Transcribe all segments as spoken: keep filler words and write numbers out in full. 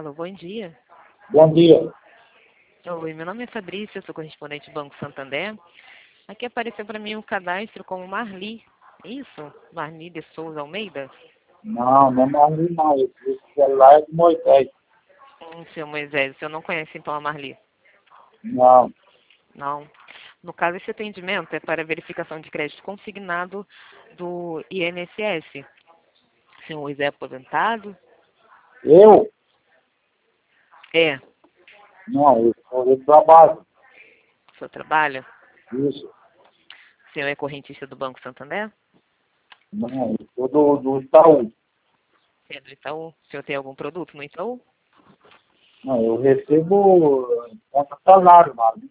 Alô, bom dia. Bom dia. Oi, meu nome é Fabrícia, eu sou correspondente do Banco Santander. Aqui apareceu para mim um cadastro como Marli. Isso? Marli de Souza Almeida? Não, não é Marli não. Esse celular é de Moisés. Hum, seu Moisés, o senhor não conhece então a Marli? Não. Não. No caso, esse atendimento é para verificação de crédito consignado do I N S S. O senhor Moisés é aposentado? Eu? É. Não, eu sou do trabalho. O senhor trabalha? Isso. O senhor é correntista do Banco Santander? Não, eu sou do, do Itaú. É do Itaú? O senhor tem algum produto no Itaú? Não, eu recebo conta salário, mano.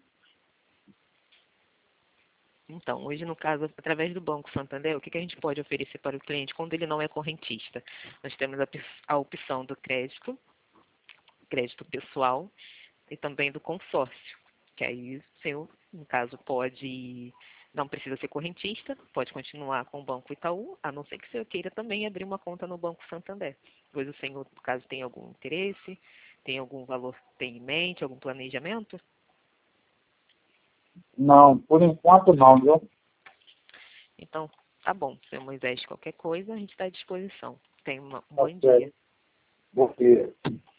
Então, hoje, no caso, através do Banco Santander, o que, que a gente pode oferecer para o cliente quando ele não é correntista? Nós temos a, op- a opção do crédito, crédito pessoal e também do consórcio, que aí o senhor, no caso, pode, não precisa ser correntista, pode continuar com o Banco Itaú, a não ser que o senhor queira também abrir uma conta no Banco Santander. Pois o senhor, no caso, tem algum interesse, tem algum valor tem em mente, algum planejamento? Não, por enquanto não, viu? Então, tá bom, senhor Moisés, qualquer coisa, a gente está à disposição. Tenha uma- um Tá bom dia. certo. Porque